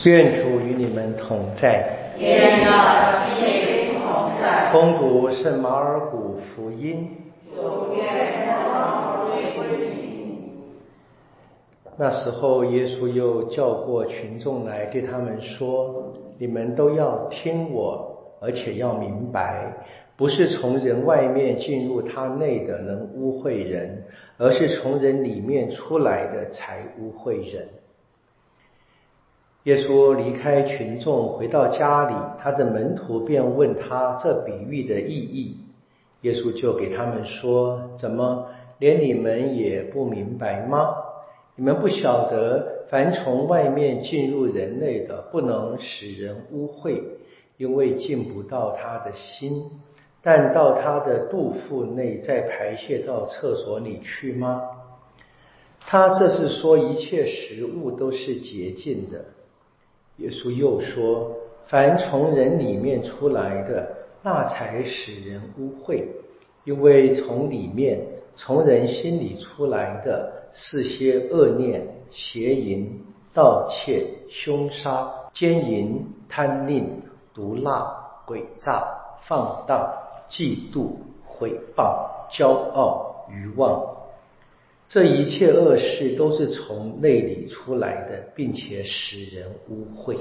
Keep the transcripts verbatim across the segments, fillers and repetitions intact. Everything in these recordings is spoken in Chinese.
愿主与你们同在。 愿那心灵同在。 恭读圣马尔谷福音。 主愿光荣归你。 那时候，耶稣又叫过群众来，对他们说：你们都要听我，而且要明白，不是从人外面进入他内的能污秽人，而是从人里面出来的才污秽人。耶稣离开群众，回到家里，他的门徒便问他这比喻的意义。耶稣就给他们说：怎么连你们也不明白吗？你们不晓得，凡从外面进入人内的，不能使人污秽，因为进不到他的心，但到他的肚腹内，再排泄到厕所里去吗？他这是说一切食物都是洁净的。耶稣又说：凡从人里面出来的，那才使人污秽，因为从里面，从人心里出来的是些恶念、邪淫、盗窃、凶杀、奸淫、贪吝、毒辣、诡诈、放荡、嫉妒、毁谤、骄傲、愚妄。这一切恶事都是从内里出来的，并且使人污秽。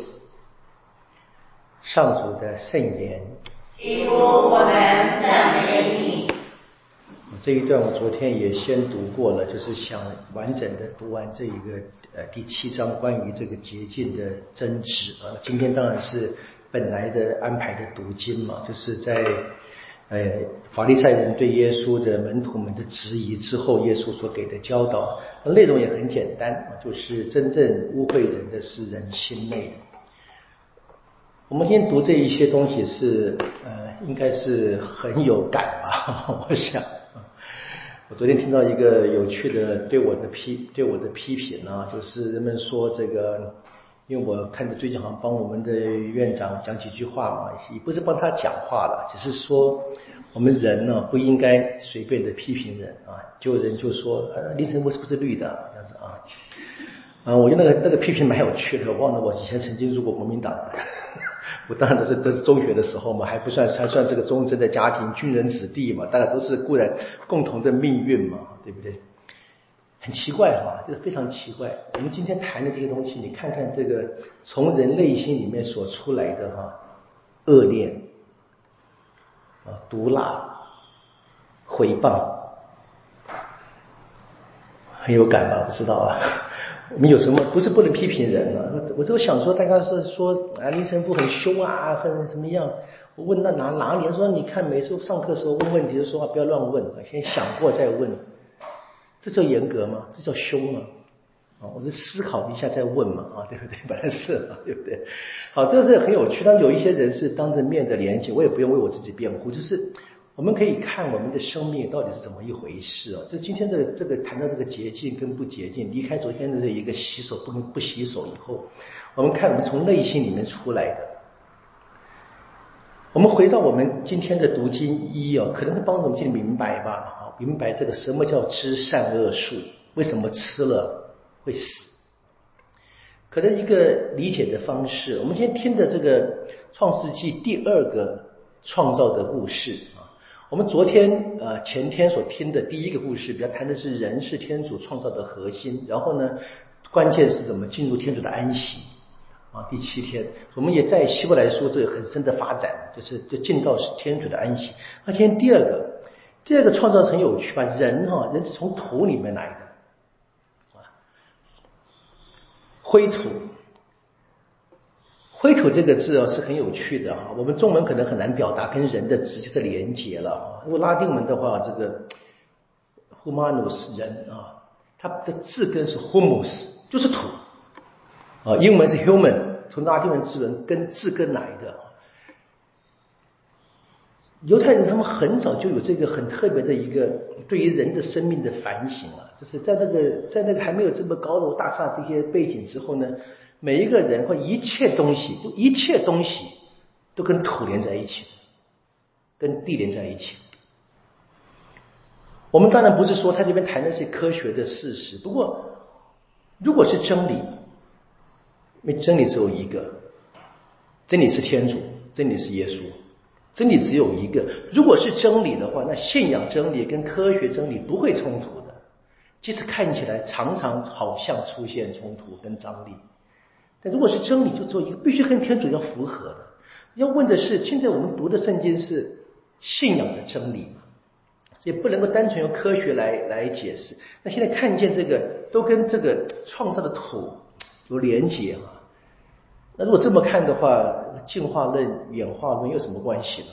上主的圣言。 基督，我们赞美你。 这一段我昨天也先读过了，就是想完整的读完这一个呃第七章关于这个洁净的真旨啊。今天当然是本来的安排的读经嘛，就是在呃法利赛人对耶稣的门徒们的质疑之后，耶稣所给的教导，内容也很简单，就是真正污秽人的是人心内的。我们今天读这一些东西是呃应该是很有感吧，我想。我昨天听到一个有趣的对我的批对我的批评啊，就是人们说这个，因为我看着最近好像帮我们的院长讲几句话嘛，也不是帮他讲话了，只是说我们人呢不应该随便的批评人啊。就有人就说呃林晨波是不是绿的这样子啊？啊，我觉得那个那个批评蛮有趣的，我忘了我以前曾经入过国民党了。我当然都是都是中学的时候嘛，还不算还算这个忠贞的家庭，军人子弟嘛，大家都是固然共同的命运嘛，对不对？很奇怪哈，这个非常奇怪。我们今天谈的这个东西，你看看这个从人内心里面所出来的哈恶念啊、毒辣、毁谤，很有感吧？不知道啊。我们有什么不是不能批评人啊？我就想说，大概是说啊，林神父很凶啊，很怎么样？我问那哪哪里？说你看每次上课的时候问问题就说话不要乱问，先想过再问，这叫严格吗？这叫凶吗？啊，我是思考一下再问嘛，啊，对不对？本来是嘛，对不对？好，这是很有趣。但有一些人是当着面的连接，我也不用为我自己辩护，就是我们可以看我们的生命到底是怎么一回事啊？这今天的这个谈到这个洁净跟不洁净，离开昨天的这一个洗手不不洗手以后，我们看我们从内心里面出来的。我们回到我们今天的读经一哦，可能会帮助我们去明白吧，好，明白这个什么叫知善恶树，为什么吃了会死。可能一个理解的方式，我们今天听的这个创世纪第二个创造的故事啊，我们昨天呃前天所听的第一个故事，比较谈的是人是天主创造的核心，然后呢，关键是怎么进入天主的安息啊。第七天，我们也在希伯来书这个很深的发展，就是就进到天主的安息。那今天第二个，第二个创造很有趣吧？人哈、啊，人是从土里面来的。灰土，灰土这个字啊是很有趣的哈，我们中文可能很难表达跟人的直接的连结了啊。如果拉丁文的话，这个 humanus 人啊，它的字根是 humus， 就是土啊，英文是 human， 从拉丁文字根跟字根来的。犹太人他们很早就有这个很特别的一个对于人的生命的反省啊，就是在那个在那个还没有这么高楼大厦这些背景之后呢，每一个人或一切东西，一切东西都跟土连在一起，跟地连在一起。我们当然不是说他这边谈的是科学的事实，不过如果是真理， 因为真理只有一个，真理是天主，真理是耶稣，真理只有一个。如果是真理的话，那信仰真理跟科学真理不会冲突的，即使看起来常常好像出现冲突跟张力，但如果是真理就只有一个，必须跟天主要符合的。要问的是，现在我们读的圣经是信仰的真理嘛，所以不能够单纯用科学来来解释。那现在看见这个都跟这个创造的土有连结啊，那如果这么看的话，进化论、演化论有什么关系呢？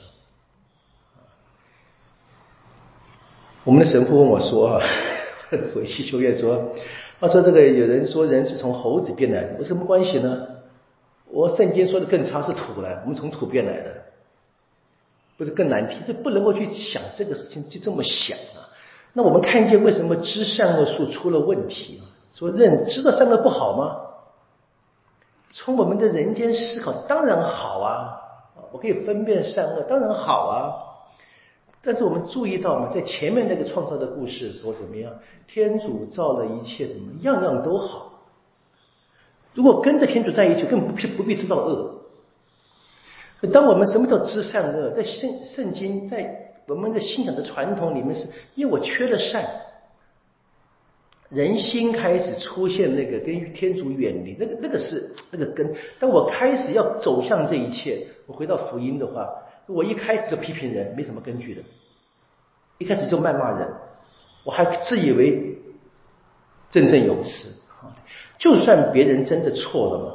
我们的神父问我说啊，回去修院说，他说这个有人说人是从猴子变来的，有什么关系呢？我圣经说的更差，是土来，我们从土变来的，不是更难听？这不能够去想这个事情，就这么想啊。那我们看见为什么知善恶树出了问题？说认知道善恶不好吗？从我们的人间思考，当然好啊，我可以分辨善恶，当然好啊。但是我们注意到嘛，在前面那个创造的故事的时候怎么样？天主造了一切什么，样样都好。如果跟着天主在一起，根本不必不必知道恶。当我们什么叫知善恶，在圣圣经，在我们的信仰的传统里面，是因为我缺了善，人心开始出现那个跟天主远离，那个那个是那个根。当我开始要走向这一切，我回到福音的话，我一开始就批评人，没什么根据的，一开始就谩骂人，我还自以为振振有词。就算别人真的错了嘛，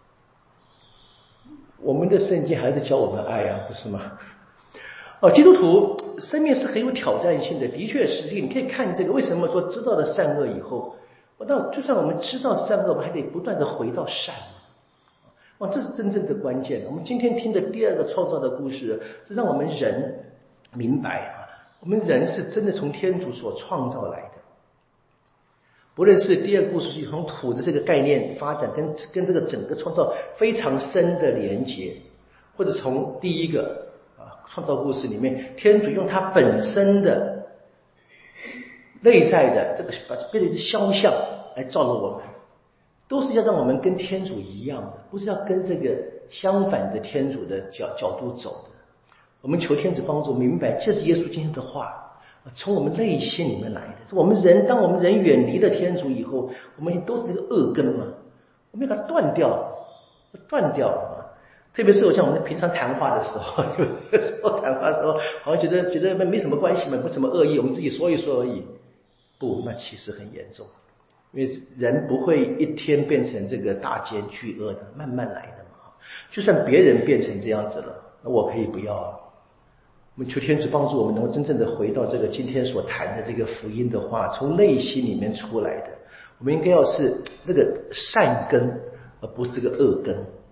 我们的圣经还是教我们爱啊，不是吗？哦，基督徒生命是很有挑战性的，的确是这个。你可以看这个，为什么说知道了善恶以后，那就算我们知道善恶，我们还得不断的回到善。哦，这是真正的关键。我们今天听的第二个创造的故事，是让我们人明白啊，我们人是真的从天主所创造来的。不论是第二个故事是从土的这个概念发展，跟跟这个整个创造非常深的连结，或者从第一个啊创造故事里面，天主用他本身的内在的这个把变成一个肖像来造了我们，都是要让我们跟天主一样的，不是要跟这个相反的天主的角角度走的。我们求天主帮助明白，这是耶稣今天的话。从我们内心里面来的，是我们人，当我们人远离了天主以后，我们都是那个恶根嘛，我们要把它断掉，断掉啊！特别是我像我们平常谈话的时候，有时候谈话的时候，好像觉得觉得没什么关系嘛，没什么恶意，我们自己说一说而已。不，那其实很严重，因为人不会一天变成这个大奸巨恶的，慢慢来的嘛。就算别人变成这样子了，那我可以不要啊。我们求天主帮助我们能够真正的回到这个今天所谈的这个福音的话，从内心里面出来的，我们应该要是那个善根，而不是这个恶根。